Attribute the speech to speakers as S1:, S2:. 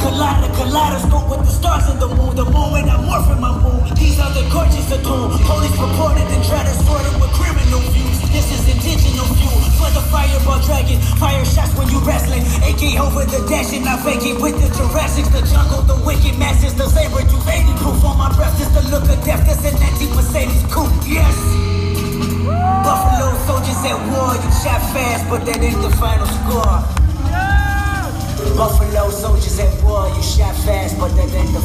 S1: Kaleidoscope with the stars and the moon. The moment I morph in my moon. These are the gorgeous attuned. Police reported and tried to sort it with criminal views. This is intentional fuel for the fireball dragon. Fire shots when you wrestling. AK over the dash and I vacate with the Jurassics. The jungle, the wicked masses, the saber juvenile proof on my breath. Is the look of death. This an anti-Mercedes coupe. Yes. Buffalo soldiers at war. You shot fast, but that ain't the final score. Buffalo soldiers at war, you shot fast, but that ain't the